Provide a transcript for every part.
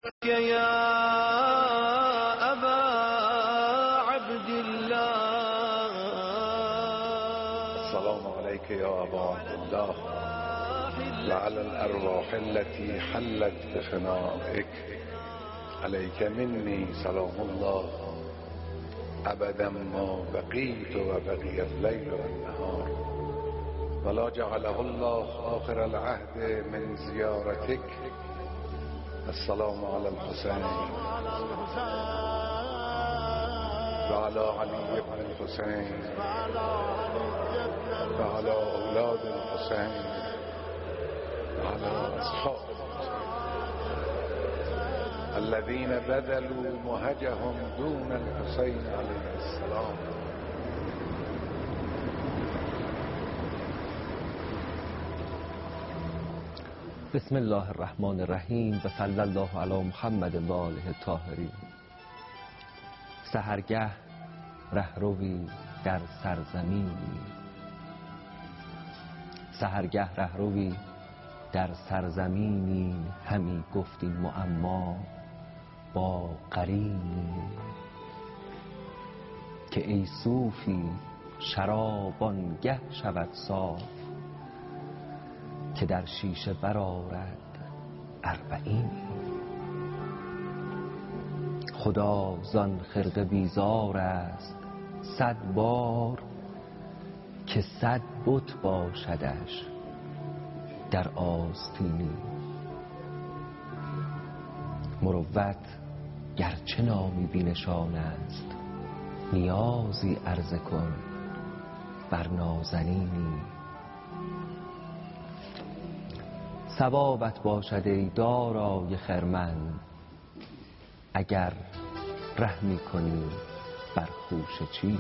يا أبا عبد الله السلام عليك يا أبا عبد الله وعلى الأرواح التي حلت بفنائك عليك مني سلام الله أبدا ما بقيت وبقي الليل والنهار ولا جعله الله آخر العهد من زيارتك. السلام على الحسين وعلى علي بن الحسين وعلى أولاد الحسين وعلى أصحاب الذين بذلوا مهجهم دون الحسين عليه السلام. بسم الله الرحمن الرحیم و صلی الله علی محمد و آله الطاهرین. سحرگه رهروی در سرزمینی، سحرگه رهروی در سرزمینی، همی گفتیم معما با قرینی، که ای صوفی شرابانگه شود صاف، که در شیشه برآرد اربعینی. خدا زان خرقه بیزار است 100 بار، که 100 بت باشدش در آستینی. مروت گرچه نامی بی نشان است، نیازی عرضه کن بر نازنینی. ثوابت باشد ای دارای خرمن، اگر رحمی کنی بر خوشه چینی.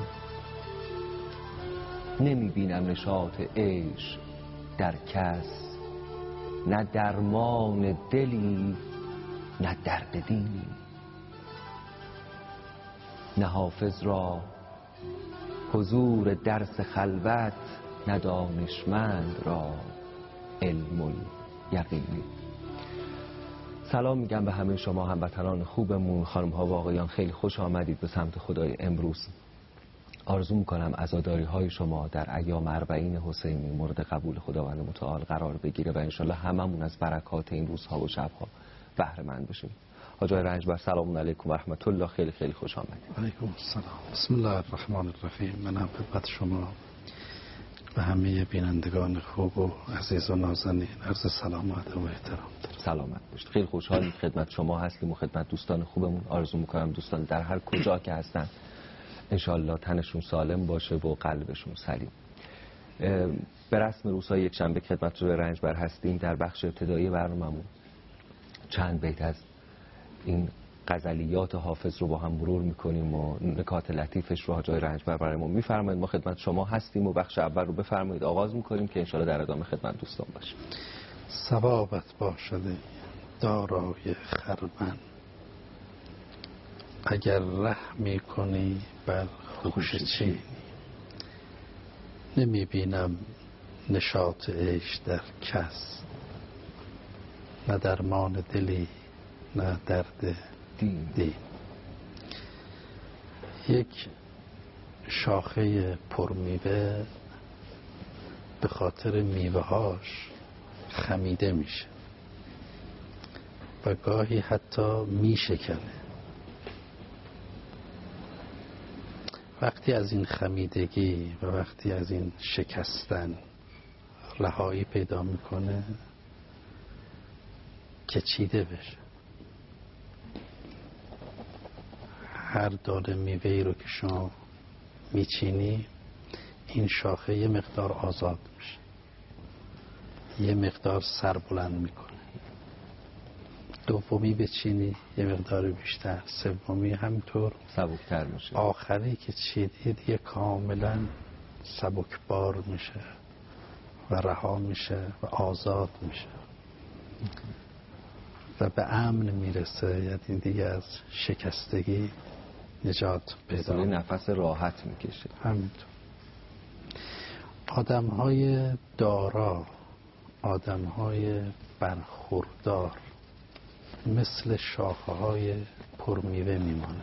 نمی بینم نشاط عیش در کس، نه درمان دلی نه درد دینی. نه حافظ را حضور درس خلوت، نه دانشمند را علم الیقینی. سلام میگم به همه شما هموطنان خوبمون، خانم ها و آقایان، خیلی خوش آمدید به سمت خدای امروز. آرزو میکنم عزاداری های شما در ایام 40 حسینی مورد قبول خداوند متعال قرار بگیره و انشالله هممون از برکات این روزها و شبها بهره مند بشیم. حاج آقای رنجبر سلام علیکم و رحمت الله، خیلی خیلی خوش آمدید. علیکم السلام. بسم الله الرحمن الرحیم. من هم خدمت شما و همه بینندگان خوب و عزیز و نازنین عرض سلامت و احترام دارم. سلامت باشید. خیلی خوشحالیم خدمت شما هستیم و خدمت دوستان خوبمون. آرزو میکنم دوستان در هر کجا که هستن انشالله تنشون سالم باشه و قلبشون سلیم. به رسم روزهای یک شنبه خدمت رو رنجبر هستیم. در بخش ابتدایی برنامه‌مون چند بیت از این غزلیات حافظ رو با هم مرور میکنیم و نکات لطیفش رو حاج آقای رنجبر برامون میفرمایید. ما خدمت شما هستیم و بخش اول رو بفرمایید آغاز میکنیم که انشالله در ادامه خدمت دوستان باشیم. ثوابت باشد دارای خرمن، اگر رحمی کنی بر خوشه چینی. نمی بینم نشاط عیش در کس، نه درمان دلی نه درد دین. یک شاخه پرمیوه به خاطر میوه هاش خمیده میشه و گاهی حتی میشکنه. وقتی از این خمیدگی و وقتی از این شکستن رهایی پیدا میکنه که چیده بشه. هر دانه میوه‌ای رو که شما میچینی این شاخه یه مقدار آزاد میشه، یه مقدار سر بلند میکنه. دومی بچینی یه مقدار بیشتر، سومی همینطور سبکتر میشه، آخری که چیدی دیگه کاملا سبکبار میشه و رها میشه و آزاد میشه و به امن میرسه. یعنی دیگه از شکستگی نجات پیدا میکنه، نفس راحت میکشه. همینطور آدم‌های دارا، آدم‌های برخوردار مثل شاخه های پرمیوه میمانند.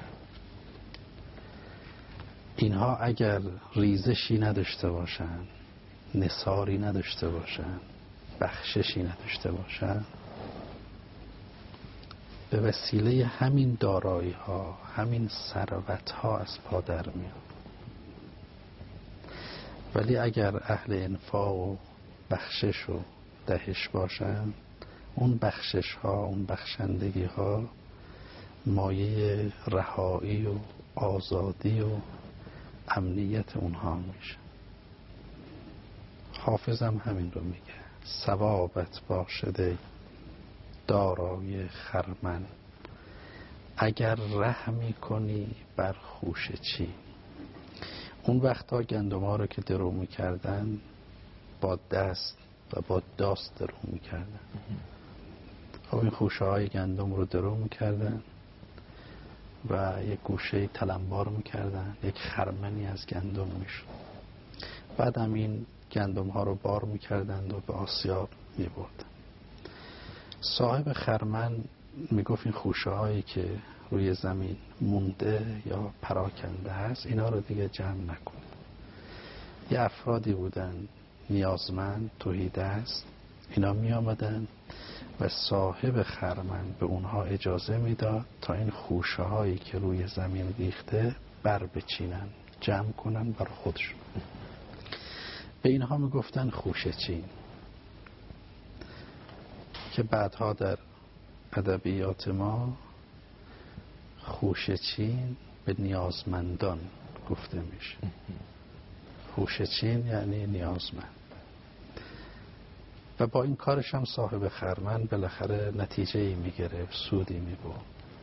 اینها اگر ریزشی نداشته باشند، نثاری نداشته باشند، بخششی نداشته باشند، به وسیله همین دارایی ها، همین ثروت ها از پا در میان. ولی اگر اهل انفاق و بخشش و دهش باشند، اون بخشش ها، اون بخشندگی ها مایه رهایی و آزادی و امنیت اونها میشه. حافظم همین رو میگه: ثوابت باشده دارای خرمن، اگر رحمی کنی بر خوشه چی. اون وقتا گندم ها رو که درو میکردن با دست و با داست درو میکردن. خب این خوشه های گندم رو درو میکردن و یک گوشه تلمبار میکردن، یک خرمنی از گندم میشد. بعد هم این گندم ها رو بار میکردند و به آسیاب میبردن. صاحب خرمن میگفت این خوشه هایی که روی زمین مونده یا پراکنده هست، اینا رو دیگه جمع نکنه. یه افرادی بودن نیازمند، تهیدست، اینا می آمدن و صاحب خرمن به اونها اجازه میداد تا این خوشه هایی که روی زمین ریخته بر بچینن، جمع کنن بر خودشون. به اینها میگفتن خوشه چین، که بعدها در ادبیات ما خوشه چین به نیازمندان گفته میشه. خوشه چین یعنی نیازمند. و با این کارش هم صاحب خرمن بالاخره نتیجه‌ای میگرفت، سودی میبرد،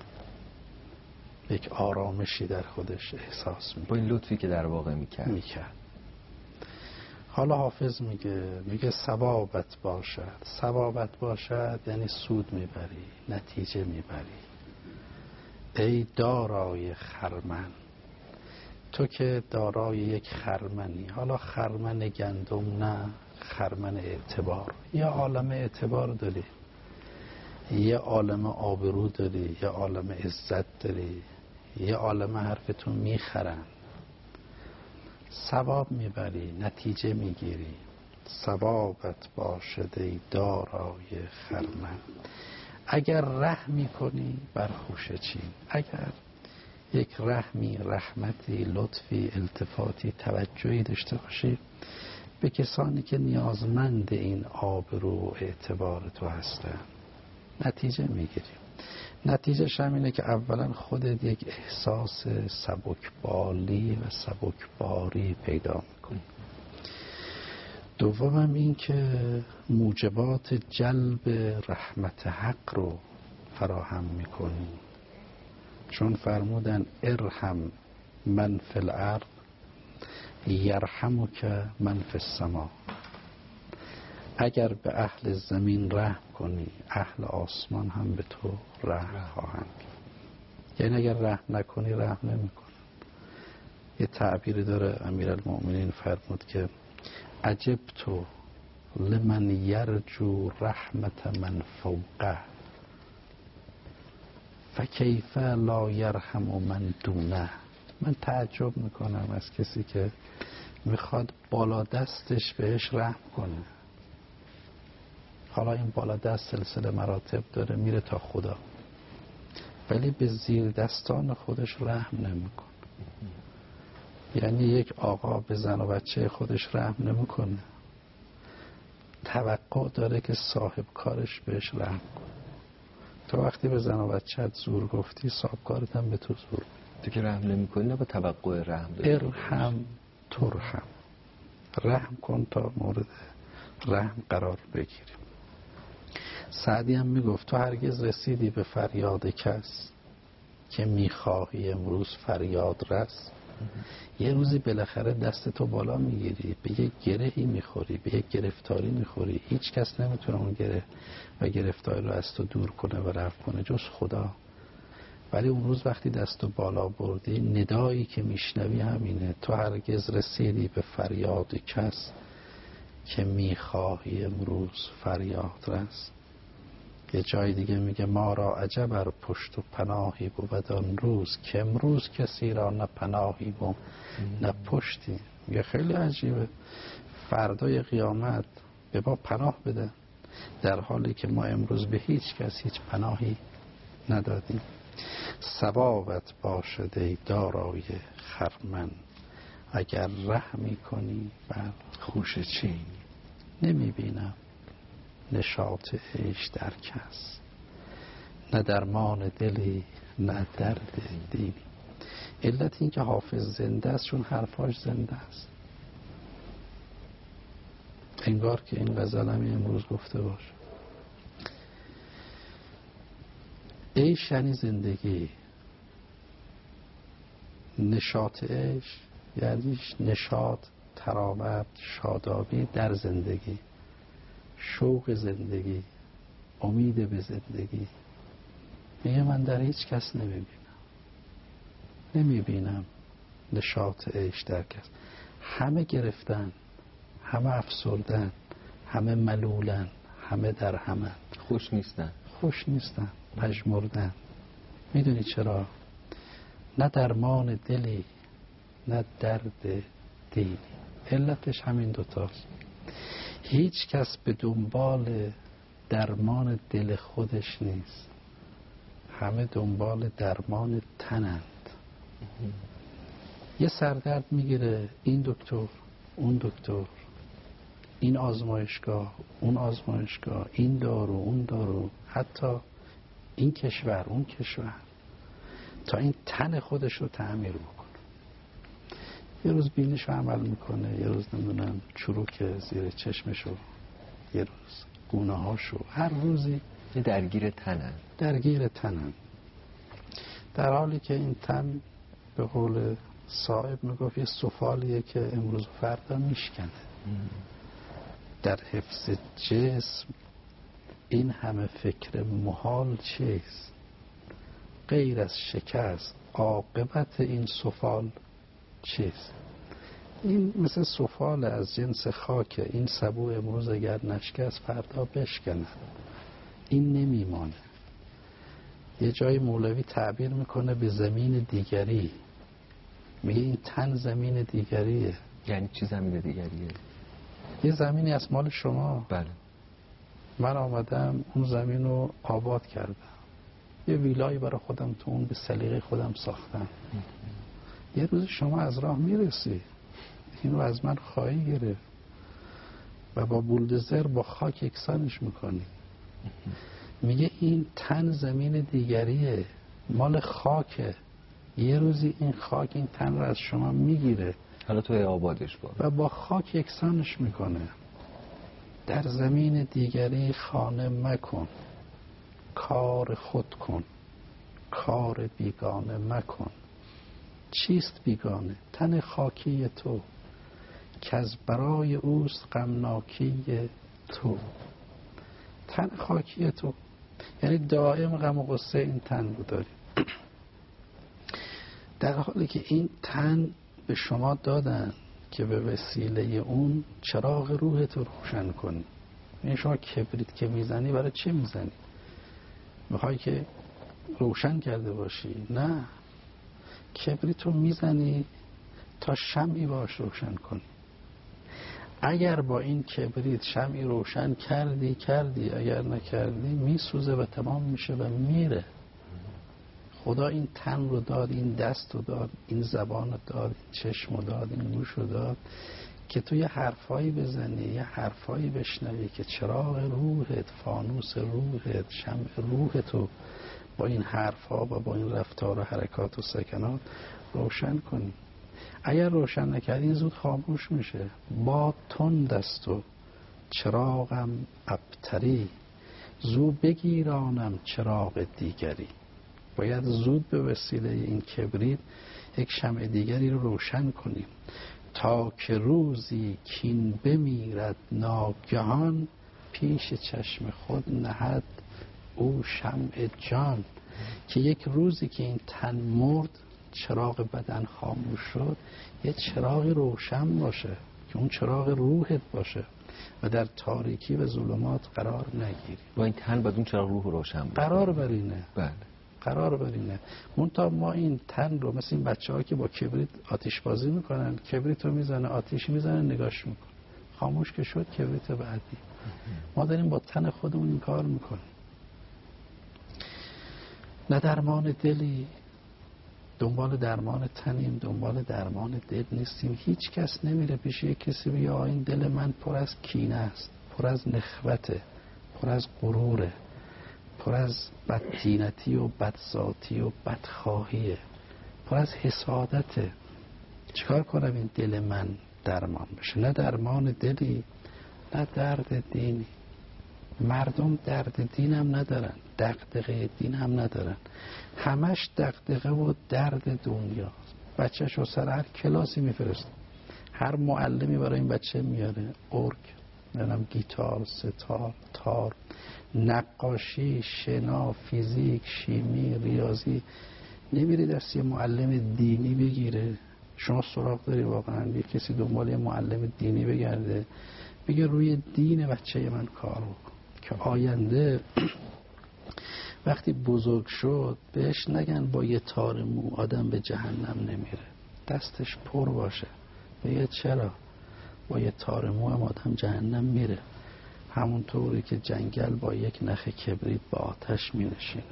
یک آرامشی در خودش احساس میکرد با این لطفی که در واقع میکرد. حالا حافظ میگه ثوابت باشد. ثوابت باشد یعنی سود میبری، نتیجه میبری. ای دارای خرمن، تو که دارای یک خرمنی، حالا خرمن گندم نه، خرمن اعتبار. یه عالم اعتبار داری، یه عالم آبرو داری، یه عالم عزت داری، یه عالم حرفتون میخرن، ثواب میبری، نتیجه میگیری. ثوابت باشد ای دارای خرمن، اگر رحمی کنی بر خوشه چین. اگر یک رحمی، رحمتی، لطفی، التفاتی، توجهی داشته باشی به کسانی که نیازمند این آبرو و اعتبار تو هستن، نتیجه میگیری. نتیجهش هم اینه که اولا خودت یک احساس سبکبالی و سبکباری پیدا میکنی. دومم این که موجبات جلب رحمت حق رو فراهم میکنی، چون فرمودن ارحم من فی الارض یرحمک من فی السما. اگر به اهل زمین رحم کنی، اهل آسمان هم به تو رحم خواهند کرد. یعنی اگر رحم نکنی، رحم نمیکنن. یه تعبیری داره امیرالمؤمنین فرمود که عجبت لمن یرجو رحمت من فوقه فکیف لا یرحم من دونه. من تعجب میکنم از کسی که میخواد بالا دستش بهش رحم کنه. حالا این بالا دست سلسله مراتب داره، میره تا خدا، ولی به زیر دستان خودش رحم نمیکنه. یعنی یک آقا به زن و بچه خودش رحم نمیکنه، توقع داره که صاحب کارش بهش رحم کنه. تو وقتی به زن و بچه‌ت زور گفتی، صاحب کارت هم به تو زور گفت. تو که رحم نمی‌کنی، نه با توقع رحم داری. ارحم ترحم، رحم کن تا مورد رحم قرار بگیریم. سعدی هم میگفت تو هرگز رسیدی به فریاد کس که میخواهی امروز فریاد رس. یه روزی بالاخره دست تو بالا میگیری، به یک گرهی میخوری، به یک گرفتاری میخوری. هیچ کس نمیتونه اون گره و گرفتاری رو از تو دور کنه و رفع کنه جز خدا. ولی اون روز وقتی دستو بالا بردی، ندایی که میشنوی همینه: تو هرگز رسیدی به فریاد کس که میخواهی امروز فریاد رس. یه جای دیگه میگه ما را عجب ار پشت و پناهی بود آن روز که امروز کسی را نه پناهی بود نه پشتی. میگه خیلی عجیبه فردای قیامت به ما پناه بده در حالی که ما امروز به هیچ کس هیچ پناهی ندادیم. ثوابت باشد ای دارای خرمن اگر رحمی کنی بر خوش چین. نمیبینم نشاط عیش در کس، نه درمان دلی نه درد دینی. علت این که حافظ زنده است چون حرفاش زنده است. انگار که این غزل هم امروز گفته باشه. عیش یعنی زندگی، نشاط عیش یعنی نشاط، تراوت، شادابی در زندگی، شوق زندگی، امید به زندگی. میگه من در هیچ کس نمیبینم نشاط عیش در کس. همه گرفتن، همه افسردن، همه ملولن، همه در همه خوش نیستن، پژمردن. میدونی چرا؟ نه درمان دلی نه درد دینی. علتش همین دوتاست. هیچ کس به دنبال درمان دل خودش نیست، همه دنبال درمان تنند. یه سردرد میگیره این دکتر اون دکتر، این آزمایشگاه اون آزمایشگاه، این دارو اون دارو، حتی این کشور اون کشور، تا این تن خودش رو تعمیر بکنه. یه روز بینش رو عمل میکنه، یه روز نمیدونم چروک زیر چشمشو، یه روز گونه هاشو، هر روزی درگیر تنن. در حالی که این تن به قول صاحب میگفت یه سفالیه که امروز و فردا میشکنه. در حفظ جسم این همه فکر محال چیست؟ غیر از شکست عاقبت این سفال چیست؟ این مثل سفال از جنس خاکه. این سبو امروز اگر نشکست فردا بشکنه، این نمیمانه. یه جای مولوی تعبیر میکنه به زمین دیگری، میگه این تن زمین دیگریه. یعنی چی زمین دیگریه؟ یه زمینی از مال شما. بله. من آمدم اون زمین رو آباد کردم، یه ویلایی برای خودم تو اون به سلیقه خودم ساختم. یه روز شما از راه میرسی، این رو از من خواهی گرفت و با بولدوزر با خاک یکسانش میکنی. میگه این تن زمین دیگریه، مال خاکه. یه روزی این خاک این تن رو از شما میگیره، حالا توی آبادش و با خاک یکسانش میکنه. در زمین دیگری خانه مکن، کار خود کن، کار بیگانه مکن. چیست بیگانه؟ تن خاکی تو که از برای اوست غمناکی تو. تن خاکی تو یعنی دائم غم و غصه این تن رو داری، در حالی که این تن به شما دادن که به وسیله اون چراغ روحت رو روشن کنی. این شما کبریت که میزنی برای چه میزنی؟ میخوای که روشن کرده باشی؟ نه، کبریت رو میزنی تا شمعی باش روشن کنی. اگر با این کبریت شمعی روشن کردی، اگر نکردی میسوزه و تمام میشه و میره. خدا این تن رو داد، این دست رو داد، این زبان رو داد، این چشم رو داد، این گوش رو داد که تو یه حرفایی بزنی، یه حرفایی بشنوی که چراغ روحت، فانوس روحت، شمع روحتو با این حرفا و با این رفتار و حرکات و سکنات روشن کنی. اگر روشن نکردی زود خاموش میشه. با تند دست و چراغم ابتری، زو بگیرانم چراغ دیگری. باید زود به وسیله این کبریت یک شمع دیگری رو روشن کنیم تا که روزی کین بمیرد ناگهان، پیش چشم خود نهد او شمع جان. که یک روزی که این تن مرد، چراغ بدن خاموش شد، یه چراغ روشن باشه که اون چراغ روحت باشه. و در تاریکی و ظلمات قرار نگیری. با این تن باید اون چراغ روح روشن بود. قرار برینه. بله. قرار برینه. منتها ما این تن رو مثل این بچه‌ها که با کبریت آتش بازی میکنن، کبریت رو میزنه، آتیش میزنه، نگاش میکنه، خاموش که شد کبریت بعدی. ما داریم با تن خودمون این کار میکنیم. نه درمان دلی، دنبال درمان تنیم، دنبال درمان دل نیستیم. هیچ کس نمیره پیش یک کسی بگه این دل من پر از کینه است، پر از نخوته، پر از غروره، پر از بددینتی و بدذاتی و بدخواهیه، پر از حسادته. چیکار کنم این دل من درمان بشه؟ نه درمان دلی، نه درد دینی. مردم درد دین هم ندارن، دغدغه دین هم ندارن، همش دغدغه و درد دنیا. بچه‌ش رو سر هر کلاسی میفرسته، هر معلمی برای این بچه میاره، ارگ، گیتار، ستار، تار، نقاشی، شنا، فیزیک، شیمی، ریاضی. نمیری دست یه معلم دینی بگیره؟ شما سراغ داری واقعا یه کسی دنبال یه معلم دینی بگرده بگه روی دین بچه من کار بکن که آینده وقتی بزرگ شد بهش نگن با یه تار مو آدم به جهنم نمیره، دستش پر باشه. بگه چرا؟ با یه تار مو هم آدم جهنم میره، همونطوری که جنگل با یک نخ کبریت با آتش مینشینه.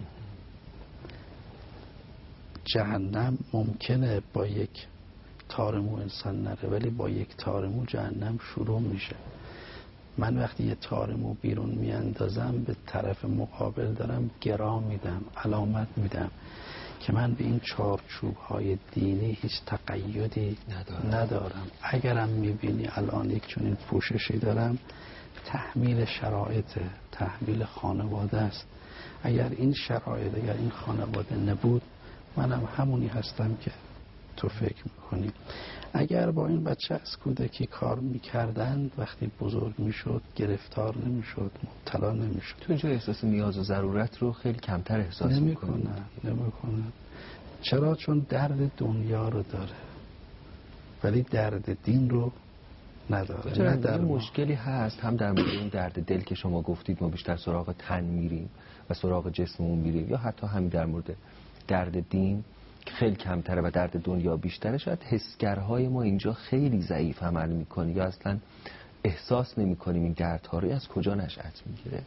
جهنم ممکنه با یک تار مو انسان نره، ولی با یک تار مو جهنم شروع میشه. من وقتی یه تار مو بیرون میاندازم به طرف مقابل دارم گرا میدم، علامت میدم که من به این چارچوب های دینی هیچ تقیدی ندارم. اگرم میبینی الان یک چنین پوششی دارم، تحمیل شرایط، تحمیل خانواده است. اگر این شرایط، اگر این خانواده نبود، منم همونی هستم که تو فکر میکنی. اگر با این بچه از کودکی کار میکردند، وقتی بزرگ میشد گرفتار نمیشد، مبتلا نمیشد. تو اینجا احساس نیاز و ضرورت رو خیلی کمتر احساس نمیکنن. چرا؟ چون درد دنیا رو داره ولی درد دین رو نداره. چرا در مشکلی هست هم در مورد این درد دل که شما گفتید ما بیشتر سراغ تن میریم و سراغ جسممون میریم، یا حتی همین در مورد درد دین که خیلی کمتره و درد دنیا بیشتره، شاید حسگرهای ما اینجا خیلی ضعیف عمل میکنه یا اصلا احساس نمیکنیم این دردها رو. از کجا نشأت میگیره؟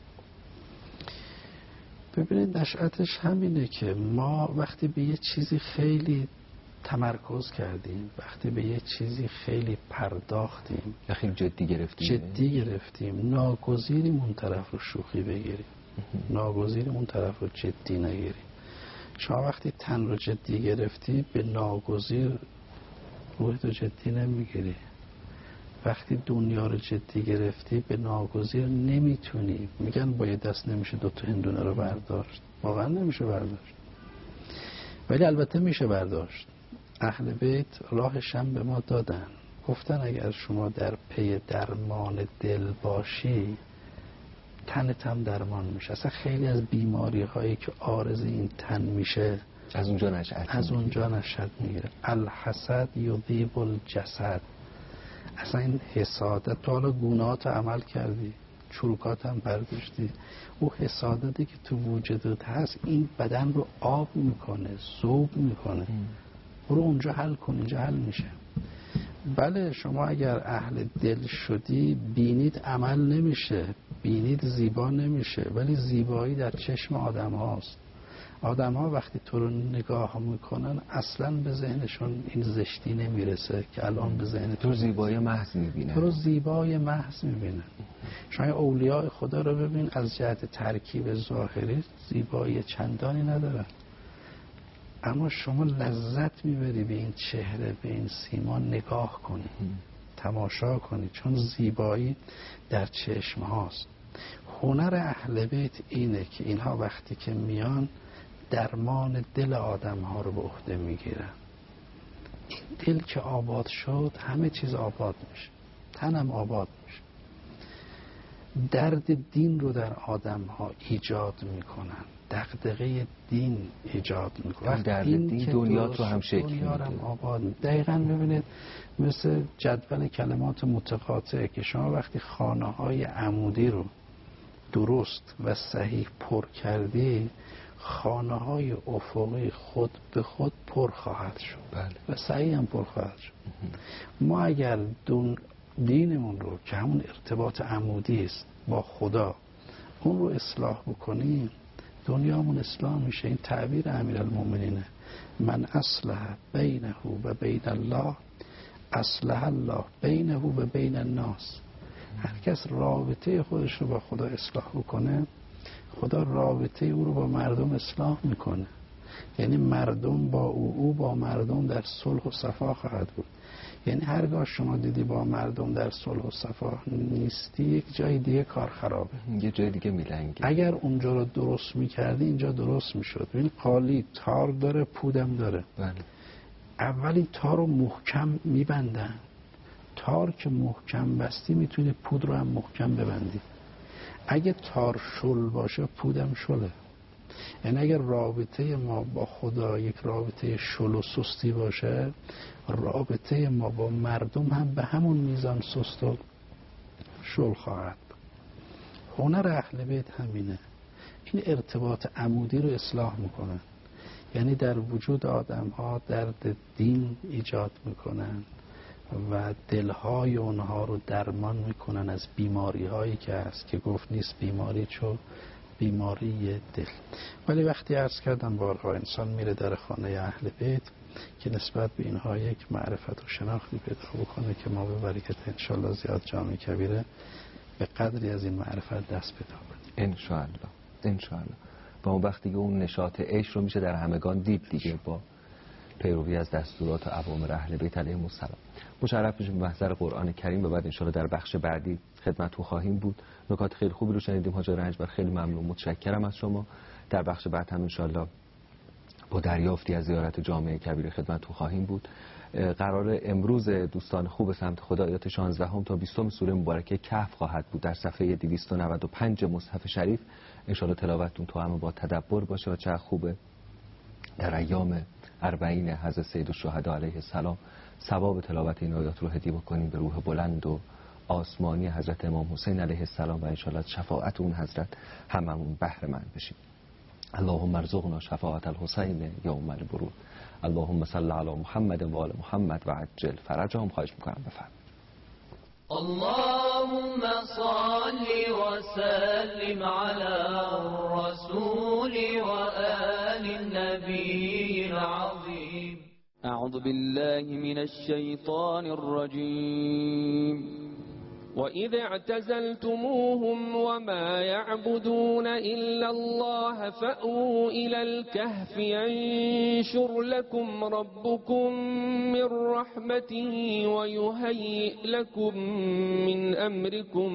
ببینید نشأتش همینه که ما وقتی به یه چیزی خیلی تمرکز کردیم، وقتی به یه چیزی خیلی پرداختیم یا خیلی جدی گرفتیم، ناگزیریم اون طرف رو شوخی بگیریم، ناگزیریم اون طرف رو جدی نگیریم. شما وقتی تن رو جدی گرفتی به ناگزیر روحت رو جدی نمیگیری. وقتی دنیا رو جدی گرفتی به ناگزیر نمیتونی. میگن با یه دست نمیشه دوتا هندونه رو برداشت، واقعا نمیشه برداشت، ولی البته میشه برداشت. اهل بیت راهش هم به ما دادن، گفتن اگر شما در پی درمان دل باشی تنت هم درمان میشه. اصلا خیلی از بیماری هایی که عارض این تن میشه از اونجا نشأت میگیره. الحسد یذیب الجسد. اصلا این حسادت، تو حالا گناهات عمل کردی، چروکات هم برداشتی، او حسادتی که تو وجودت هست این بدن رو آب میکنه، ذوب میکنه. برو اونجا حل کن، اینجا حل میشه. بله شما اگر اهل دل شدی بینید عمل نمیشه، بینید زیبا نمیشه، ولی زیبایی در چشم آدم هاست. آدم ها وقتی تو رو نگاه میکنن اصلا به ذهنشون این زشتی نمیرسه که الان به ذهن تو زیبایی محض میبینن. تو رو زیبای محض میبینن. شما اولیاء خدا رو ببین، از جهت ترکیب ظاهری زیبایی چندانی ندارن، اما شما لذت میبری به این چهره، به این سیما نگاه کنی، تماشا کنی، چون زیبایی در چشم هاست. هنر اهل بیت اینه که اینها وقتی که میان درمان دل آدم ها رو به عهده میگیرن. این دل که آباد شد همه چیز آباد میشه، تنم آباد میشه. درد دین رو در آدم ها ایجاد میکنن، دغدغه دین ایجاد میکنن. درد دین دنیا تو هم شکل میده. دقیقاً ببینید مثل جدول کلمات متقاطع که شما وقتی خانه های عمودی رو درست و صحیح پر کردی، خانه های افقی خود به خود پر خواهد شد. بله. و صحیح هم پر خواهد شد. ما اگر دینمون رو که همون ارتباط عمودی است با خدا، اون رو اصلاح بکنیم، دنیامون اصلاح میشه. این تعبیر امیرالمومنینه: من اصلح بینه و بین الله اصلح الله بینه و بین الناس. هر کس رابطه خودش رو با خدا اصلاح بکنه، خدا رابطه او رو با مردم اصلاح میکنه. یعنی مردم با او با مردم در صلح و صفا خواهد بود. یعنی هرگاه شما دیدی با مردم در صلح و صفا نیستی، یک جای دیگه کار خرابه، یه جای دیگه میلنگه. اگر اونجا رو درست میکردی اینجا درست میشد. ببین قالی تار داره، پودم داره. بله. اولی تار رو محکم میبندن، تار که محکم بستی میتونی پود رو هم محکم ببندی. اگه تار شل باشه پودم شله. یعنی اگر رابطه ما با خدا یک رابطه شل و سستی باشه، رابطه ما با مردم هم به همون میزان سست و شل خواهد. هنر اهل بیت همینه، این ارتباط عمودی رو اصلاح میکنن. یعنی در وجود آدم ها درد دین ایجاد میکنن و دلهای اونها رو درمان میکنن از بیماری هایی که هست، که گفت نیست بیماری چو بیماری دل. ولی وقتی عرض کردم بارها انسان میره در خانه اهل بیت که نسبت به اینها یک معرفت و شناختی پیدا بکنه که ما به برکت انشالله زیاد جامع کبیره به قدری از این معرفت دست پیدا کنیم انشالله. و اون وقتی که اون نشاط عشق رو میشه در همگان دید دیگه، با پیروی از دستورات و اوامر اهل بیت علیهم السلام. مشرف میشیم به محضر قرآن کریم و بعد انشالله در بخش بعدی خدمتتون خواهیم بود. نکات خیلی خوبی رو شنیدیم حاج رنجبر، خیلی ممنون، متشکرم از شما. در بخش بعد هم انشالله با دریافتی از زیارت جامع کبیر خدمتتون خواهیم بود. قرار امروز دوستان خوب سمت خدا آیات 16 تا 20 سوره مبارکه کهف خواهد بود در صفحه 295 مصحف شریف. انشالله تلاوتتون تو هم با تدبر باشه و چه خوبه در ایام 40 حضرت سید الشهدا علیه السلام ثواب تلاوت این آیات رو هدیه بکنیم به روح بلند و آسمانی حضرت امام حسین علیه السلام و انشالله شفاعت اون حضرت هممون بهره مند بشیم. اللهم ارزقنا شفاعت الحسین یوم البرود. اللهم صل علی محمد و آل محمد و عجل فرجهم. خواهش میکنم بفرمایید. اللهم صل وسلم على الرسول وآل النبي العظيم. أعوذ بالله من الشيطان الرجيم. وإذ اعتزلتموهم وما يعبدون إلا الله فأووا إلى الكهف ينشر لكم ربكم من رحمته ويهيئ لكم من أمركم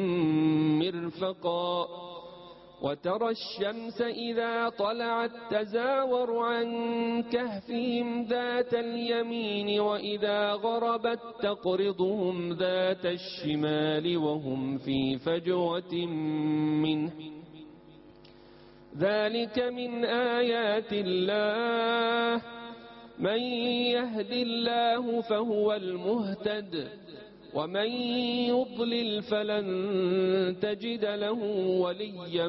مرفقا. وترى الشمس إذا طلعت تزاور عن كهفهم ذات اليمين وإذا غربت تقرضهم ذات الشمال وهم في فجوة منه. ذلك من آيات الله. من يهد الله فهو المهتد ومن يضلل فلن تجد له وليا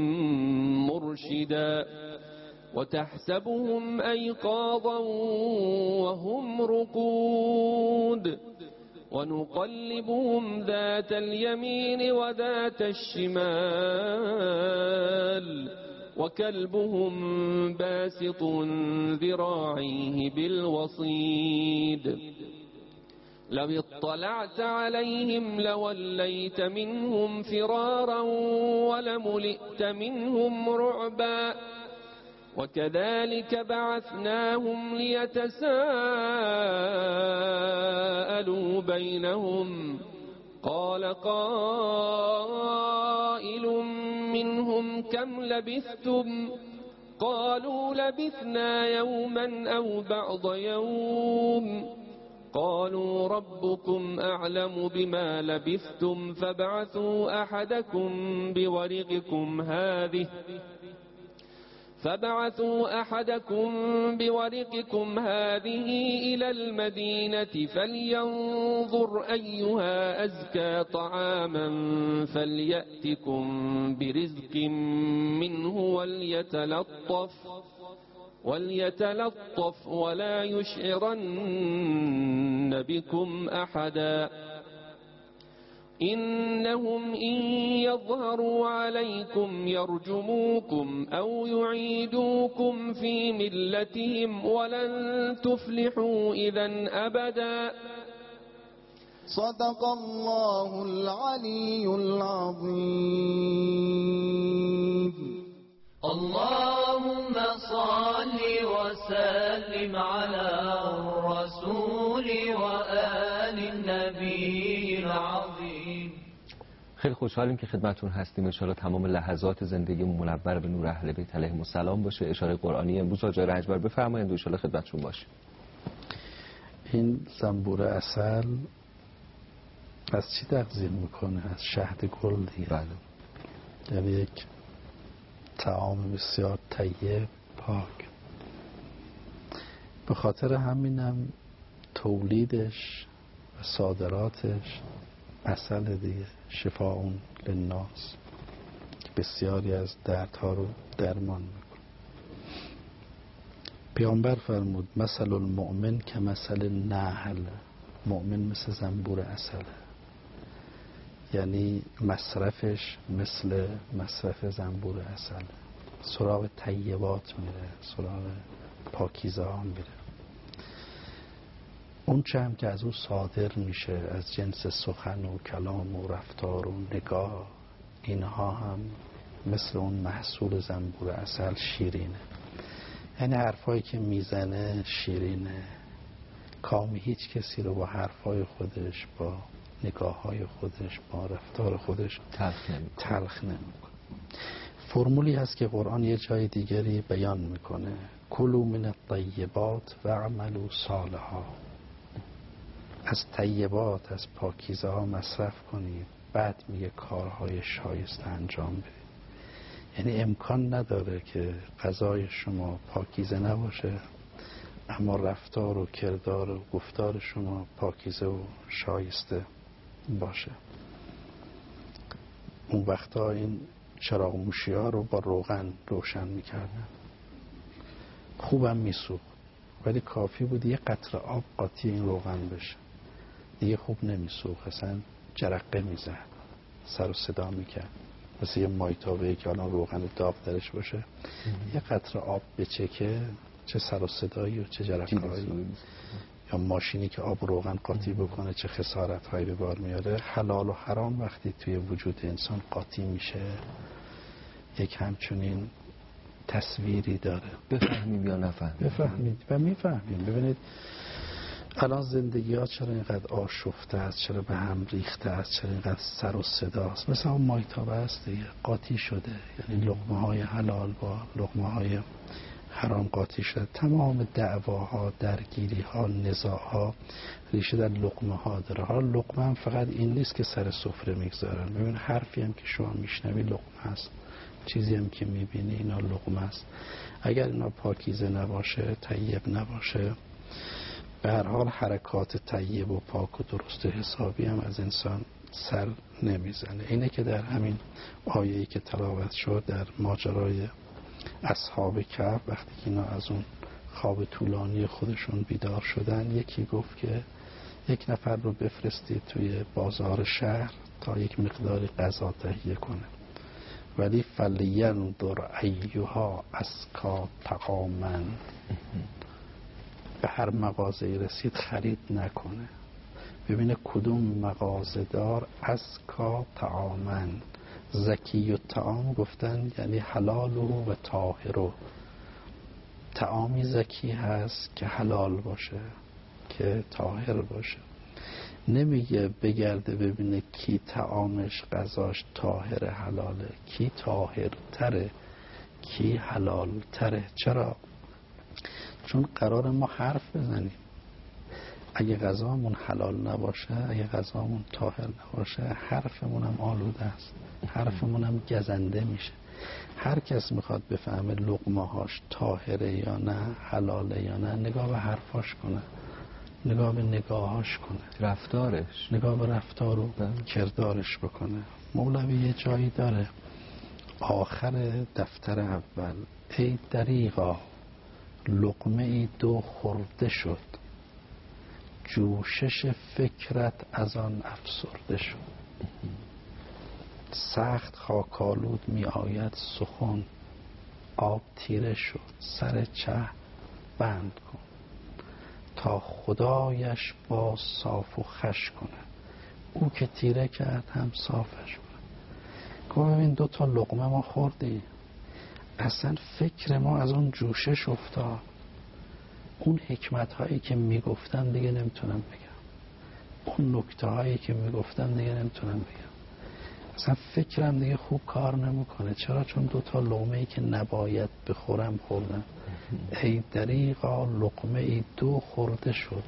مرشدا. وتحسبهم أيقاظا وهم رقود ونقلبهم ذات اليمين وذات الشمال وكلبهم باسط ذراعيه بالوصيد. لو اطلعت عليهم لوليت منهم فرارا ولملئت منهم رعبا. وكذلك بعثناهم ليتساءلوا بينهم. قال قائل منهم كم لبثتم؟ قالوا لبثنا يوما أو بعض يوم. قالوا ربكم أعلم بما لبثتم فابعثوا أحدكم بورقكم هذه إلى المدينة فلينظر أيها أزكى طعاما فليأتكم برزق منه وليتلطف ولا يشعرن بكم أحدا إنهم إن يظهروا عليكم يرجموكم أو يعيدوكم في ملتهم ولن تفلحوا إذا أبدا. صدق الله العلي العظيم. اللهم صل وسلم على الرسول وآل النبي العظيم. خیلی خوشحالیم که خدمتون هستیم. ان شاءالله تمام لحظات زندگیمون منور به نور اهل بیت علیهم السلام باشه. اشاره قرآنی امروز آقای رنجبر بفرمایید. ان شاءالله خدمتتون باشیم. این زنبور عسل از چی تغذیه میکنه؟ از شهد گل دیگه. بله. یعنی یک طعام بسیار طیب پاک. به خاطر همینم تولیدش و صادراتش عسل دیگه، شفاء للناس، که بسیاری از دردها رو درمان میکنه. پیامبر فرمود مثل المؤمن که مثل النحل، مؤمن مثل زنبور عسله، یعنی مصرفش مثل مصرف زنبور عسل. سراغ طیبات میره، سراغ پاکیزه ها میره. اون چه هم که از او صادر میشه از جنس سخن و کلام و رفتار و نگاه، اینها هم مثل اون محصول زنبور عسل شیرینه. یعنی حرفایی که میزنه شیرینه. کام هیچ کسی رو با حرفای خودش، با نگاه های خودش، با رفتار خودش تلخ نمیکنه. فرمولی هست که قرآن یه جای دیگری بیان میکنه: کلوا من الطیبات و اعملوا صالحا. از طیبات، از پاکیزه ها مصرف کنید، بعد میگه کارهای شایسته انجام بدید. یعنی امکان نداره که غذای شما پاکیزه نباشه اما رفتار و کردار و گفتار شما پاکیزه و شایسته باشه. اون وقتا این چراغ موشی ها رو با روغن روشن میکردن، خوبم میسوخت، ولی کافی بود یه قطره آب قاطی این روغن بشه دیگه خوب نمیسوخت، اصلا جرقه میزد، سر و صدا میکرد. مثل یه مایتابه‌ای که الان روغن داغ درش باشه، یه قطره آب بچکه چه سر و صدایی و چه جرقه‌هایی. یا ماشینی که آب روغن قاطی بکنه چه خسارت‌هایی به بار میاره. حلال و حرام وقتی توی وجود انسان قاطی میشه یک همچنین تصویری داره. بفهمیم یا نفهمیم؟ بفهمید و میفهمیم. ببینید الان زندگی ها چرا اینقدر آشفته است، چرا به هم ریخته است، چرا اینقدر سر و صداست. مثلا اون مایتابه است دیگه، قاطی شده. یعنی لقمه های حلال با لقمه های حرام قاطی شده. تمام دعواها، درگیری ها، نزاع ها ریشه در لقمه ها داره. حالا لقمه هم فقط این نیست که سر سفره میگذارن. ببین حرفی هم که شما میشنوی لقمه است، چیزی هم که میبینی اینا لقمه است. اگر اینا پاکیزه نباشه، طیب نباشه، به هر حال حرکات طیب و پاک و درست حسابی هم از انسان سر نمیزنه. اینه که در همین آیه‌ای که تلاوت شد در ماجرای اصحاب کهف، وقتی که اینا از اون خواب طولانی خودشون بیدار شدن، یکی گفت که یک نفر رو بفرستید توی بازار شهر تا یک مقداری غذا تهیه کنه، ولی فلینظر ایها ازکا طعاما. به هر مغازه‌ای رسید خرید نکنه، ببینه کدوم مغازه‌دار ازکا طعاما، زکی و طعام گفتن یعنی حلال و طاهر. طعامی زکی هست که حلال باشه، که طاهر باشه. نمیگه بگرده ببینه کی طعامش غذاش طاهر حلاله، کی طاهر تره، کی حلال تره. چرا؟ چون قرار ما حرف بزنیم. اگه غذامون حلال نباشه، اگه غذامون طاهر نباشه، حرفمون هم آلوده است، حرفمون هم گزنده میشه. هر کس میخواد بفهمه لقمه هاش طاهره یا نه، حلاله یا نه، نگاه به حرفاش کنه، نگاه به نگاهاش کنه، رفتارش، نگاه به رفتار و کردارش بکنه. مولوی یه جایی داره آخر دفتر اول: ای دریغا لقمه ای دو خورده شد، جوشش فکرت از آن افسرده شد. سخت خاکالود می آید سخن، آب تیره شد سر چه بند کن، تا خدایش باز صاف و خش کنه، او که تیره کرد هم صافش کنه. گفت ببین 2 تا لقمه ما خوردیم، اصلا فکر ما از اون جوشش افتاد، اون حکمت هایی که میگفتن دیگه نمیتونم بگم، اون نکته هایی که میگفتن دیگه نمیتونم بگم، اصلا فکرم دیگه خوب کار نمیکنه. چرا؟ چون 2 تا لقمه ای که نباید بخورم خوردم. ای دریغا لقمه ای دو خورده شد،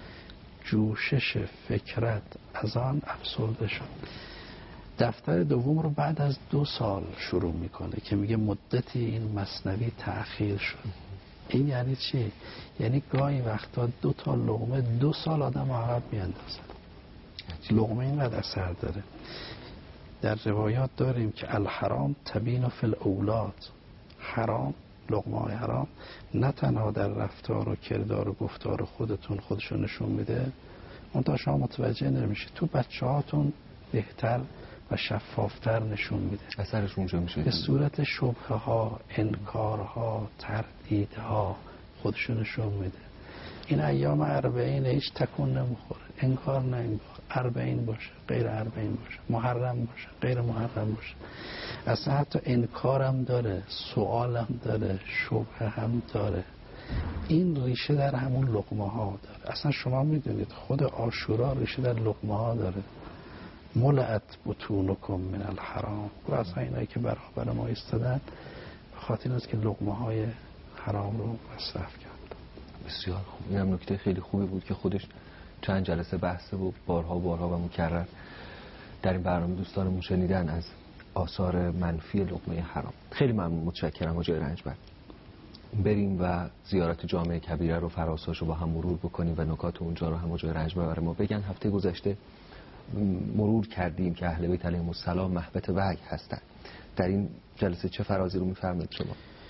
جوشش فکرت از آن افسرده شد. دفتر دوم رو بعد از 2 سال شروع میکنه که میگه مدتی این مثنوی تأخیر شد. این یعنی چی؟ یعنی گاهی وقتا 2 تا لقمه 2 سال آدم عقب میاندازه. لقمه اینقدر اثر داره. در روایات داریم که الحرام تبین فی الاولاد، حرام، لقمه های حرام نه تنها در رفتار و کردار و گفتار خودشون نشون میده، اون تا شما متوجه نمیشه، تو بچه هاتون بهتر و شفافتر نشون میده. اثرش اونجا میشه به صورت شبهه ها، انکارها، تردیدها خودشون نشون میده. این ایام 40 هیچ تکون نمیخوره، انکار نه انکار، 40 باشه غیر 40 باشه، محرم باشه غیر محرم باشه، اصلا حتی انکارم داره، سوالم داره، شبهه هم داره. این ریشه در همون لقمه ها داره. اصلا شما میدونید خود عاشورا ریشه در لقمه ها داره. ملأت بطونکم من الحرام. و اصلا اینایی که برابر ما ایستادن به خاطر است که لقمه های حرام رو مصرف کرد. بسیار خوب. این هم نکته خیلی خوبی بود که خودش چند جلسه بحثه و بارها و مکرر در این برنامه دوستانمون شنیدن از آثار منفی لقمه حرام. خیلی ممنون، متشکرم حاجی رنجبر. بریم و زیارت جامع کبیره رو، فراساش رو با هم مرور بکنیم و نکات اونجا رو هم حاجی رنجبر برای ما بگن. هفته گذشته مرور کردیم که اهل بیت علیهم السلام محبت وحی هستند. در این جلسه چه فرازی رو می‌فرمایید شما؟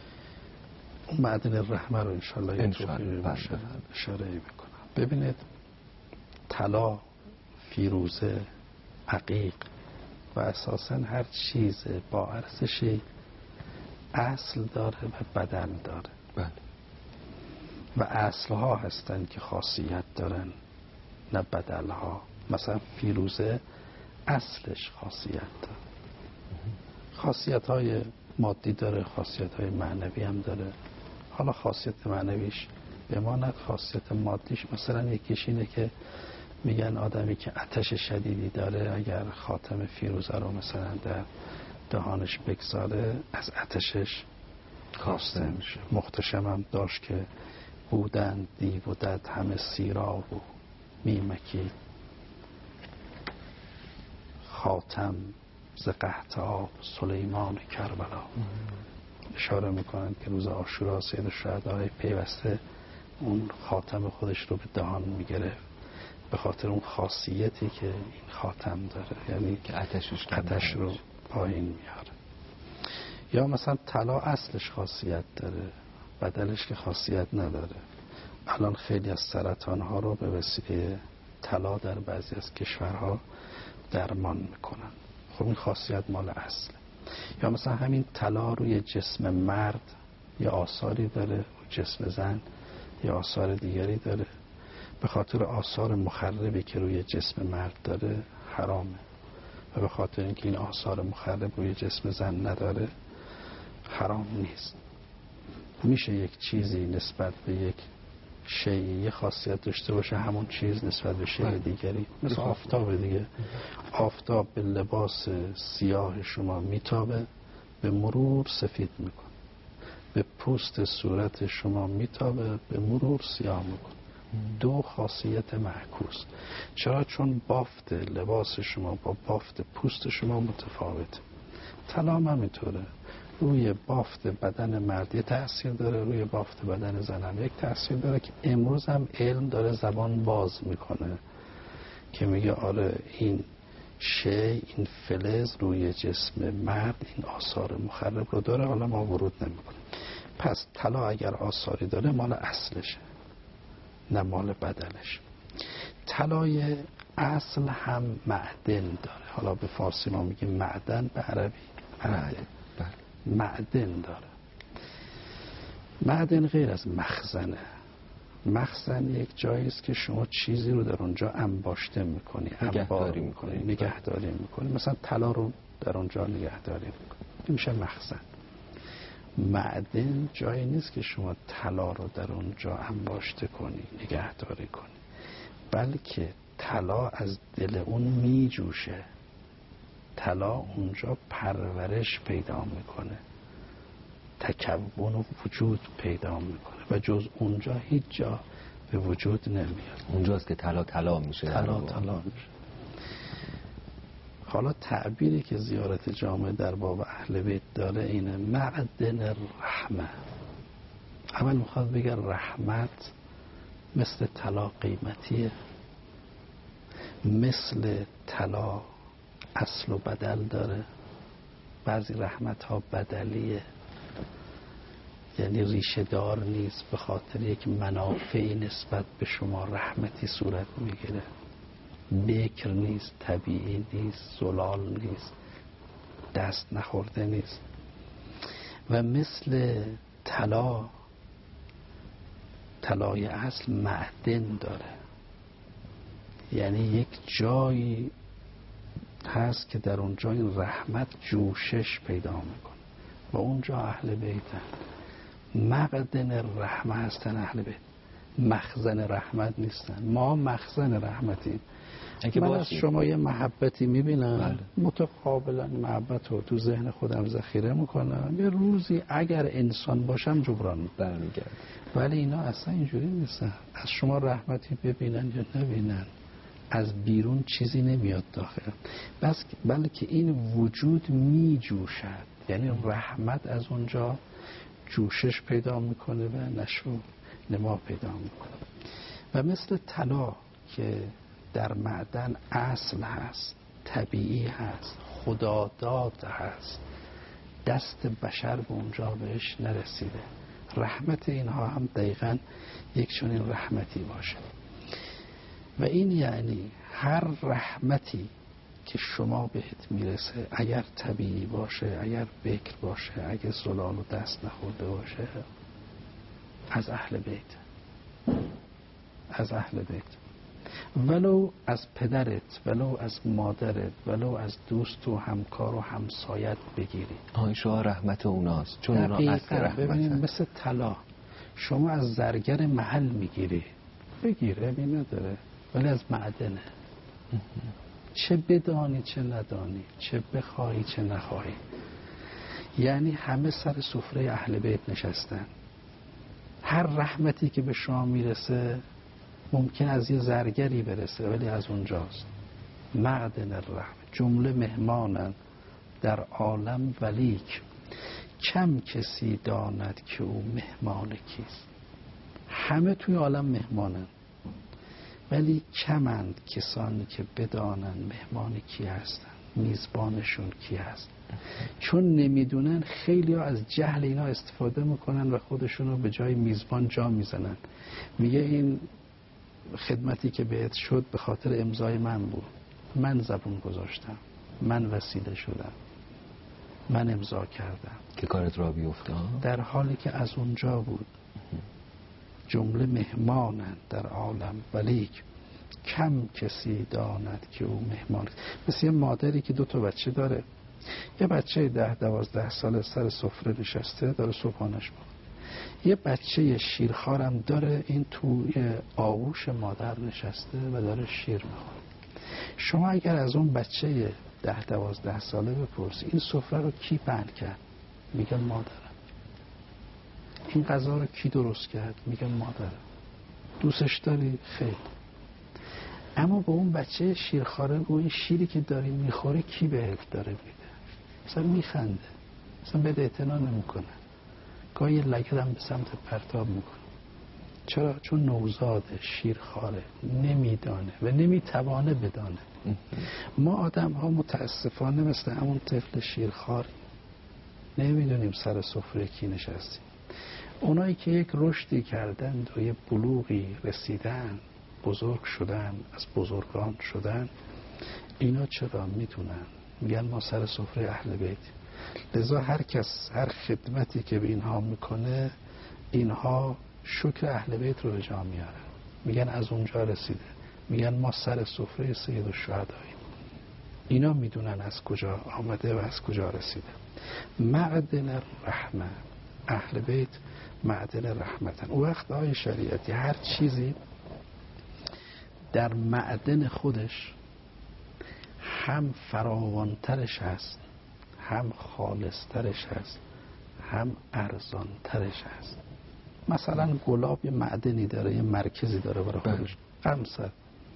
معدن الرحمه رو انشالله اشاره میکنم. ببینید طلا، فیروزه، عقیق و اساساً هر چیز با ارزشی اصل داره و بدل داره. بله. و اصلها هستن که خاصیت دارن نه بدلها. مثلا فیروزه اصلش خاصیت داره، خاصیت های مادی داره، خاصیت های معنوی هم داره. حالا خاصیت معنویش به ما نه، خاصیت مادیش مثلا یکیش اینه که میگن آدمی که آتش شدیدی داره اگر خاتم فیروزه رو مثلا در دهانش بگذاره از آتشش کاسته میشه. محتشم هم داشت که بودن دیو و دد همه سیراب و میمکی، خاتم ز قحط آب سلیمان کربلا. اشاره میکنن که روز عاشورا سید الشهداء پیوسته اون خاتم خودش رو به دهان میگرفت به خاطر اون خاصیتی که این خاتم داره، یعنی که آتش رو پایین میاره. یا مثلا طلا اصلش خاصیت داره، بدلش که خاصیت نداره. الان خیلی از سرطان ها رو به وسیله طلا در بعضی از کشورها درمان میکنن. خب این خاصیت مال اصله. یا مثلا همین طلا روی جسم مرد یا آثاری داره، و جسم زن یا آثار دیگری داره. به خاطر آثار مخربی که روی جسم مرد داره حرامه، و به خاطر اینکه این آثار مخرب روی جسم زن نداره حرام نیست. میشه یک چیزی نسبت به یک شیء یه خاصیت داشته باشه، همون چیز نسبت به شیء دیگری، مثل آفتاب دیگه. آفتاب به لباس سیاه شما میتابه، به مرور سفید میکنه. به پوست صورت شما میتابه، به مرور سیاه میکنه. دو خاصیت معکوس. چرا؟ چون بافت لباس شما با بافت پوست شما متفاوته. طلا هم همینطوره، روی بافت بدن مرد یک تأثیر داره، روی بافت بدن زن هم یک تأثیر داره که امروز هم علم داره زبان باز میکنه که میگه آره این این فلز روی جسم مرد این آثار مخرب رو داره، حالا ما ورود نمیکنیم. پس طلا اگر آثاری داره مال اصلشه نه مال بدنش. طلای اصل هم معدن داره، حالا به فارسی ما میگیم معدن، به عربی معدن داره. معدن غیر از مخزنه. مخزن یک جایی است که شما چیزی رو در اونجا انباشته میکنی، نگهداری میکنی. مثلا طلا رو در اونجا نگهداری میکنی، این میشه مخزن. معدن جایی نیست که شما طلا رو در اونجا انباشته کنی، نگهداری کنی، بلکه طلا از دل اون میجوشه. طلا اونجا پرورش پیدا میکنه، تکون و وجود پیدا میکنه و جز اونجا هیچ جا به وجود نمیاد. اونجاست که طلا میشه. طلا میشه. حالا تعبیری که زیارت جامع در باب اهل بیت داره اینه: معدن الرحمه. اول میخواد بگه رحمت مثل طلا قیمتیه، مثل طلا اصل و بدل داره. بعضی رحمت ها بدلیه، یعنی ریشه دار نیست، به خاطر یک منافعی نسبت به شما رحمتی صورت میگیره. بکر نیست، طبیعی نیست، زلال نیست، دست نخورده نیست. و مثل طلای اصل معدن داره، یعنی یک جایی هست که در اونجا این رحمت جوشش پیدا میکنه و اونجا اهل بیتن. معدن رحمت هستن اهل بیت، مخزن رحمت نیستن. ما مخزن رحمتیم. من از شما یه محبتی میبینم، متقابلا محبت رو تو ذهن خودم ذخیره میکنم، یه روزی اگر انسان باشم جبران برمیگرد. ولی اینا اصلا اینجوری نیستن. از شما رحمتی ببینن یا نبینن، از بیرون چیزی نمیاد داخل، بلکه این وجود میجوشد، یعنی رحمت از اونجا جوشش پیدا میکنه و نشو نما پیدا میکنه. و مثل طلا که در معدن اصل هست، طبیعی هست، خداداد هست، دست بشر به اونجا بهش نرسیده، رحمت اینها هم دقیقاً یک چنین رحمتی باشه. و این یعنی هر رحمتی که شما بهت میرسه، اگر طبیعی باشه، اگر بکر باشه، اگر زلال و دست نخورده باشه، از اهل بیت، از اهل بیت. ولو از پدرت، ولو از مادرت، ولو از دوست و همکار و همسایت بگیری، شما رحمت اوناست، چون اونا اصل رحمت. ببینید مثل طلا شما از زرگر محل میگیری، بگیره می نداره، ولی از معدنه. چه بدانی چه ندانی، چه بخواهی چه نخواهی. یعنی همه سر سفره اهل بیت نشستن. هر رحمتی که به شما میرسه ممکن از یه زرگری برسه، ولی از اونجاست. معدن الرحمه. جمله مهمانن در عالم ولیک، کم کسی داند که او مهمان کیست. همه توی عالم مهمانن، ولی کمند کسانی که بدانن مهمان کی هستن، میزبانشون کی هست. چون نمیدونن، خیلی ها از جهل اینا استفاده میکنن و خودشونو به جای میزبان جا میزنن. میگه این خدمتی که بهت شد به خاطر امضای من بود، من زبون گذاشتم، من وسیله شدم، من امضا کردم که کارت را بیفته، در حالی که از اونجا بود. جمله مهمانند در عالم ولیک کم کسی داند که او مهمان. مثل یه مادری که 2 تا بچه داره، یه بچه 10-12 ساله سر سفره نشسته داره صبحانش می‌خوره، یه بچه شیرخوارم داره این توی آغوش مادر نشسته و داره شیر می‌خوره. شما اگر از اون بچه 10-12 ساله بپرسی این سفره رو کی پهن کرد، میگن مادرم. این غذا رو کی درست کرد، میگن مادرم. دوستش داری؟ خیلی. اما با اون بچه شیرخواره و این شیری که داری میخوری کی بهت داره میده؟ مثلا میخنده، مثلا بهت اعتنا نمیکنه، گاهی لگدم به سمت پرتاب میکنه. چرا؟ چون نوزاده، شیرخواره، نمیدانه و نمیتوانه بدانه. ما آدم ها متاسفانه مثل همون طفل شیرخوار نمیدونیم سر سفره کی نشستیم. اونایی که یک رشدی کردن و یه بلوغی رسیدن، بزرگ شدن، از بزرگان شدن، اینا چرا میتونن؟ میگن ما سر سفره اهل بیت. لذا هر کس هر خدمتی که به اینها میکنه، اینها شکر اهل بیت رو به جا میارن، میگن از اونجا رسیده، میگن ما سر سفره سید الشهداییم. اینا میدونن از کجا آمده و از کجا رسیده. معدن رحمه، اهل بیت معدن رحمتن. او وقت های شریعتی هر چیزی در معدن خودش هم فراوانترش هست، هم خالصترش هست، هم ارزانترش هست. مثلا گلاب یه معدنی داره، یه مرکزی داره برای خودش، قمصر.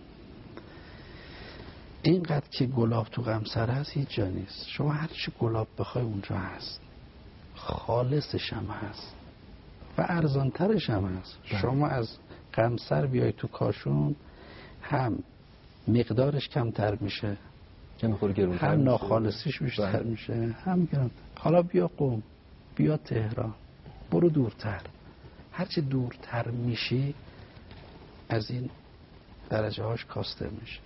اینقدر که گلاب تو قمصر هست هیچ جا نیست. شما هر چی گلاب بخوای اونجا هست، خالصش هم هست و ارزانترش هم هست. شما از قمصر بیای تو کاشون، هم مقدارش کمتر میشه، هم ناخالصیش بیشتر میشه، هم گرانتر. حالا بیا قم، بیا تهران، برو دورتر. هرچی دورتر میشی از این درجه هاش کاسته میشه.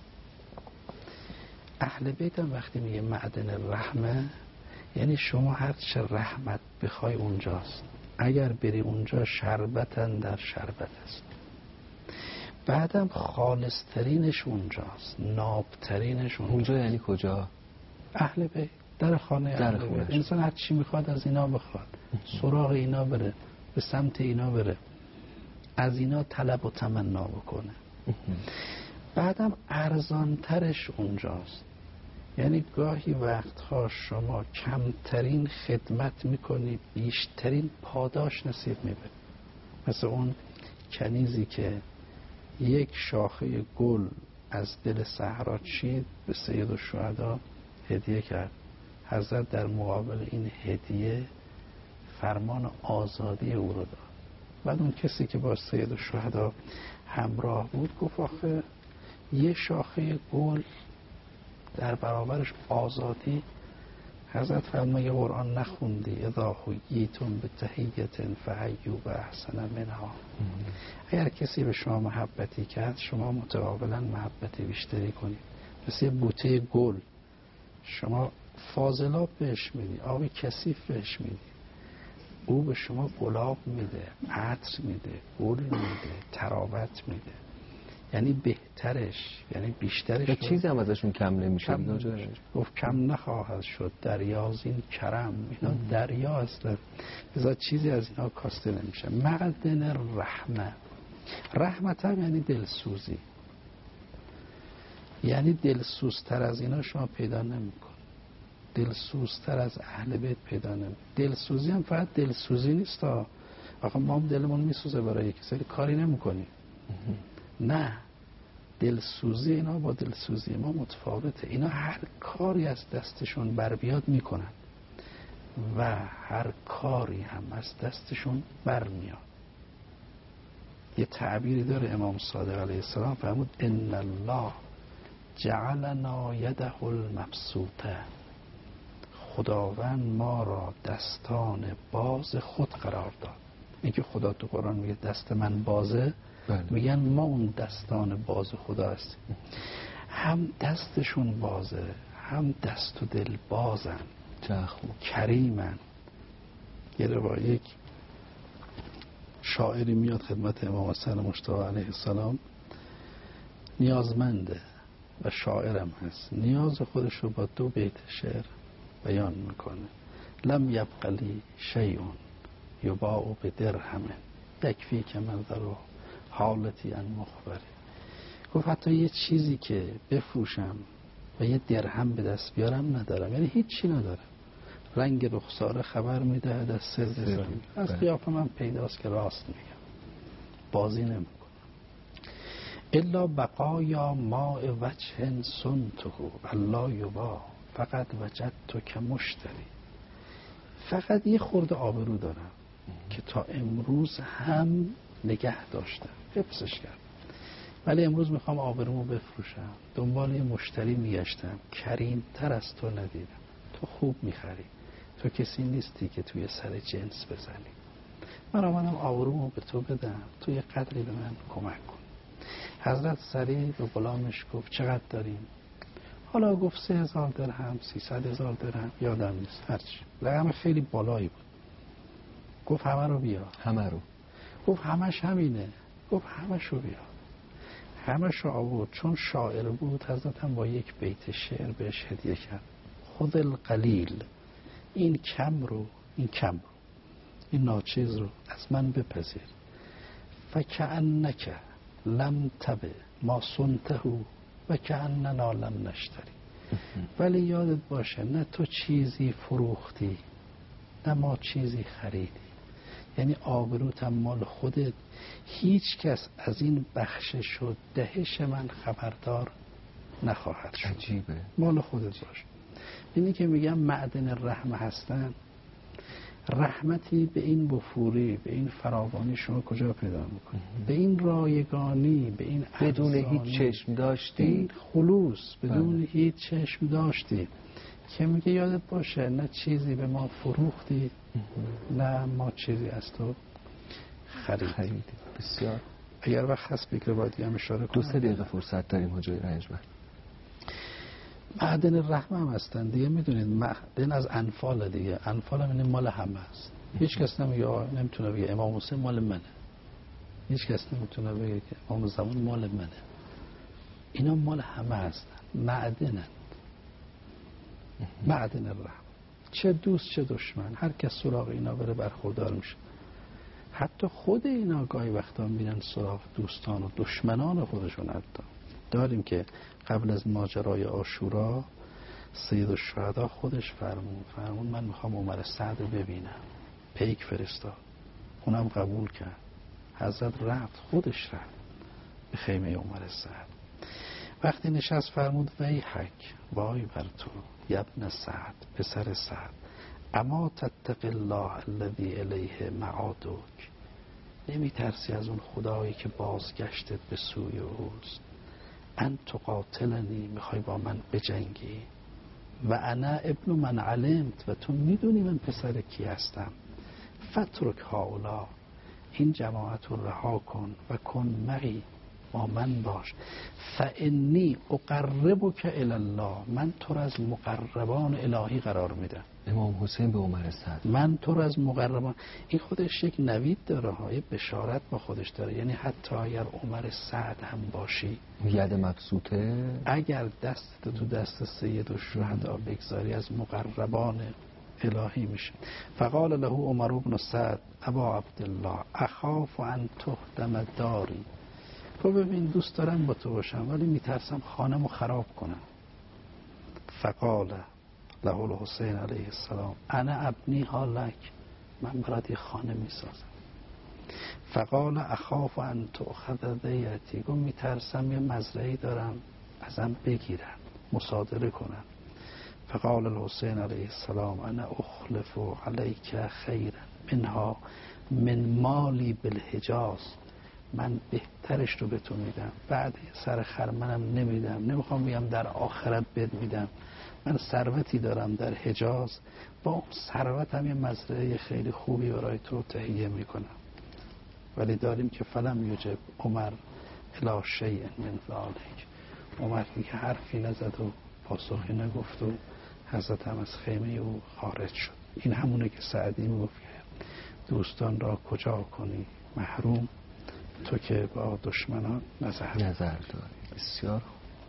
اهل بیت هم وقتی میگه معدن رحمه، یعنی شما هرچه رحمت بخوای اونجاست. اگر بری اونجا شربتن در شربت است. بعدم خالصترینش اونجاست، نابترینش اونجا. یعنی کجا؟ اهل بیت، در خانه اهل بیت. انسان هر چی میخواد از اینا بخواد، سراغ اینا بره، به سمت اینا بره، از اینا طلب و تمنا بکنه. بعدم ارزانترش اونجاست. یعنی گاهی وقتها شما کمترین خدمت میکنی، بیشترین پاداش نصیب میبری. مثل اون کنیزی که یک شاخه گل از دل صحرا چید، به سید الشهدا هدیه کرد. حضرت در مقابل این هدیه فرمان آزادی او رو داد. بعد اون کسی که با سید الشهدا همراه بود گفت آخه یه شاخه گل در برابرش آزادی. حضرت فرمای قرآن نخوندی اذا حییتم بتحیة فحیوا باحسن منها. اگر کسی به شما محبتی کرد، شما متقابلا محبت بیشتری کنید. مثل یه بوته گل، شما فاضلاب بهش میدی، آب کثیف بهش میدی، او به شما گلاب میده، عطر میده، گل میده، تراوت میده. یعنی بهترش، یعنی بیشترش. چیزی هم ازشون کم نمیشه. گفت کم نخواهد شد دریا از این کرم. اینا دریا هستن، ازا چیزی از اینا کاسته نمیشه. معدن رحمه. رحمت هم یعنی دلسوزی. یعنی دلسوزتر از اینا شما پیدا نمیکن. دلسوزتر از اهل بیت پیدا نمیکن. دلسوزی هم فقط دلسوزی نیست. آخه ما هم دلمون میسوزه برای کسی، کاری نمیکنیم. نه، دلسوزی اینا با دلسوزی ما متفاوته. اینا هر کاری از دستشون بر بیاد میکنن و هر کاری هم از دستشون بر میاد. یه تعبیری داره امام صادق علیه السلام، فرمود ان الله جعلنا یده المبسوطه. خداوند ما را دستان باز خود قرار داد. این که خدا تو قرآن میگه دست من بازه، میگن ما اون دستان باز خدا هستیم. هم دستشون بازه، هم دست و دل بازن، کریمن. یه یک شاعری میاد خدمت امام حسن مجتبی علیه السلام، نیازمنده و شاعرم هست. نیاز خودش رو با 2 بیت شعر بیان میکنه. لم یبقلی شیئون یباع بدرهم یکفی که منظره حالتی ان مخبری. گفت حتی یه چیزی که بفروشم و یه درهم به دست بیارم ندارم، یعنی هیچی ندارم. رنگ رخساره خبر میده از سر از قیافه من پیداست که راست میگم، بازی نمیکنم. الا بقایا ماء وجه سنته الله یبا فقط وجدت که مشتری. فقط یه خورده آبرو دارم که تا امروز هم نگه داشتم، حفظش کردم، ولی امروز میخوام آبرومو بفروشم. دنبال یه مشتری میگشتم، کریمتر از تو ندیدم. تو خوب میخری، تو کسی نیستی که توی سر جنس بزنی. من آمدم آبرومو به تو بدم، تو یه قدری به من کمک کن. حضرت سریع به غلامش گفت چقدر داریم؟ حالا گفت 3000 درهم، 300,000 درهم، یادم نیست، هرچی. رقم خیلی بالایی بود. گفت همه رو بیار. همه رو؟ گفت همش همینه. گفت همش رو بیار. همش رو آورد. چون شاعر بود حضرتم با یک بیت شعر بهش هدیه کرد. خذ القلیل، این کم رو، این ناچیز رو از من بپذیر. فکأنک لم تبع ما صنته و کأننا لم نشتری. ولی یادت باشه نه تو چیزی فروختی نه ما چیزی خریدی. یعنی آبروت هم مال خودت. هیچ کس از این بخشش و دهش من خبردار نخواهد شد. عجیبه. مال خودت باشه. اینی که میگم معدن رحمه هستن، رحمتی به این بفوری، به این فراوانی شما کجا پیدا میکنی؟ به این رایگانی، به این بدون ارزانی، هیچ چشم داشتی، این خلوص، بدون هیچ چشم داشتی که میگه یادت باشه نه چیزی به ما فروختی نه ما چیزی از تو خریدی. بسیار. اگر وقت هست بکر باید هم اشاره کنم. 2-3 دقیقه فرصت داریم حجای رنجبر. معدن رحمه هم هستن دیگه. میدونید معدن از انفال دیگه. انفال هم این مال همه است. هیچ کس نمیتونه بگه امام حسین مال منه. هیچ کس نمیتونه بگه که امام زمان مال منه. اینا مال همه هستن. معدنن. معدن رحمه. چه دوست چه دشمن، هر کس سراغ اینا بره برخوردار میشه. حتی خود اینا گاهی وقتا میرن سراغ دوستان و دشمنان خودشون. حتی داریم که قبل از ماجرای عاشورا سید الشهدا خودش فرمون من میخوام عمر سعد رو ببینم. پیک فرستاد، اونم قبول کرد. حضرت رفت، خودش رفت به خیمه عمر سعد. وقتی نشست فرمود ویحک، وای بر تو یبن سعد، پسر سعد، اما تتق الله الذی الیه معادک، نمی ترسی از اون خدایی که بازگشتت به سوی اوست. ان تقاتلنی، میخوای با من بجنگی. و انا ابن من علمت، و تو میدونی من پسر کی هستم. فترک هاولا، این جماعت رو رها کن و کن معی، با من باش. فانی اقربک الی الله، من تو را از مقربان الهی قرار میدم. امام حسین به عمر سعد، من تو را از مقربان. این خودش یک نوید داره ها، یک بشارت با خودش داره. یعنی حتی اگر عمر سعد هم باشی، ید مبسوطه، اگر دست تو دست سید الشهدا بگذاری از مقربان الهی میشه. فقال له عمر بن سعد ابا عبدالله اخاف ان تهدم داری. تو ببین دوست دارم با تو باشم ولی میترسم خانمو خراب کنم. فقال له الحسین علیه السلام انا ابنیها لک، من برات یه خانه میسازم. فقال اخاف ان تؤخذ دیتی، گفت میترسم یه مزرعی دارم ازم بگیرن، مصادره کنن. فقال الحسین علیه السلام انا اخلف علیک خیرا منها من مالی بالحجاز، من بهترش رو به تو میدم. بعد سر خر منم نمیدم، نمیخوام بگم در آخرت بد میدم. من ثروتی دارم در حجاز، با اون ثروتم یه مزرعه خیلی خوبی برای تو تهیه میکنم. ولی داریم که فلم یجب عمر الی شیء من ذلک، عمر دیگه حرفی نزد و پاسخی نگفت و حضرت هم از خیمه او خارج شد. این همونه که سعدی میگفت دوستان را کجا کنی محروم، تو که با دشمنان نظر داری. بسیار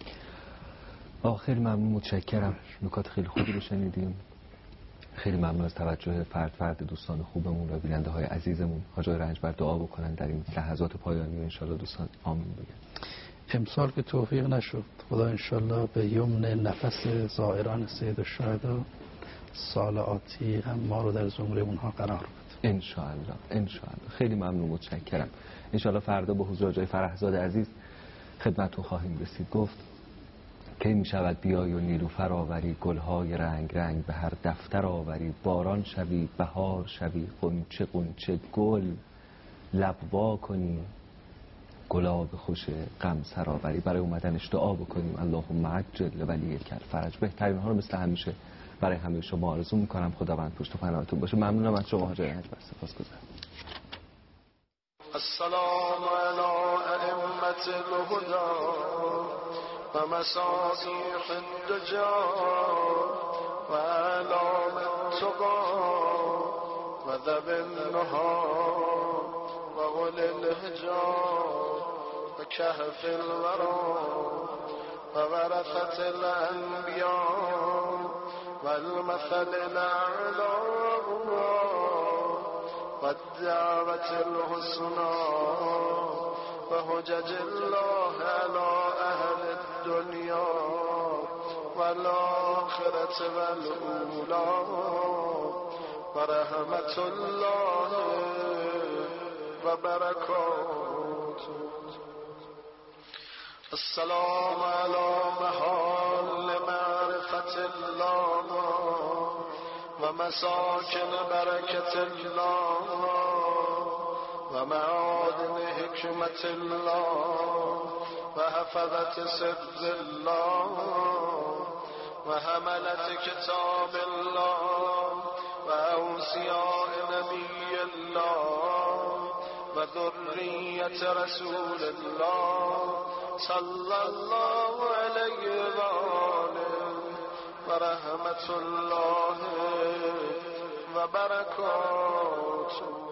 خیلی ممنون، متشکرم. نکات خیلی خوبی رو شنیدیم. خیلی ممنون از توجه فرد دوستان خوبمون و بیننده های عزیزمون. حاجی رنجبر دعا بکنن در این لحظات پایانی و انشالله دوستان آمین بگن. امسال که توفیق نشد، خدا انشالله به یمن نفس زائران سید الشهدا سال آتی هم ما رو در زمره اونها قرار بده انشالله. خیلی ممنون، متشکرم. انشالله فردا با حضور حاجی فرهزاد عزیز خدمتتون خواهیم رسید. گفت کی می شود بیای و نیلوفر آوری، گلهای رنگ رنگ به هر دفتر آوری، باران شوی بهار شوی غنچه غنچه گل، لب وا کنی گلاب خوش غم سر آوری. برای اومدنش دعا بکنیم اللهم عجل ولیک الفرج. بهترین ها رو مثل همیشه برای همه شما آرزو میکنم. خداوند پشت و پناهتون باشه. ممنونم از شما حاج اجبر. سپاسگزارم. السلام علی ائمة الهدى و مصابیح الدجا و اعلام التقى و ذوی النهى و اولی الهجا و کهف الورى و ورثة الانبیاء و المثل الاعلی و الدعوة الحسنى و حجج الله على اهل الدنیا و الاخرة و الاولی و رحمت الله و برکاته. السلام على محال معرفة الله و مساکن برکت الله و معادن حکمت الله و حفظت سر الله و حملت کتاب الله و اوصیاء نبی الله و ذریت رسول الله صلی الله علیه و آله و رحمت الله و برکاته.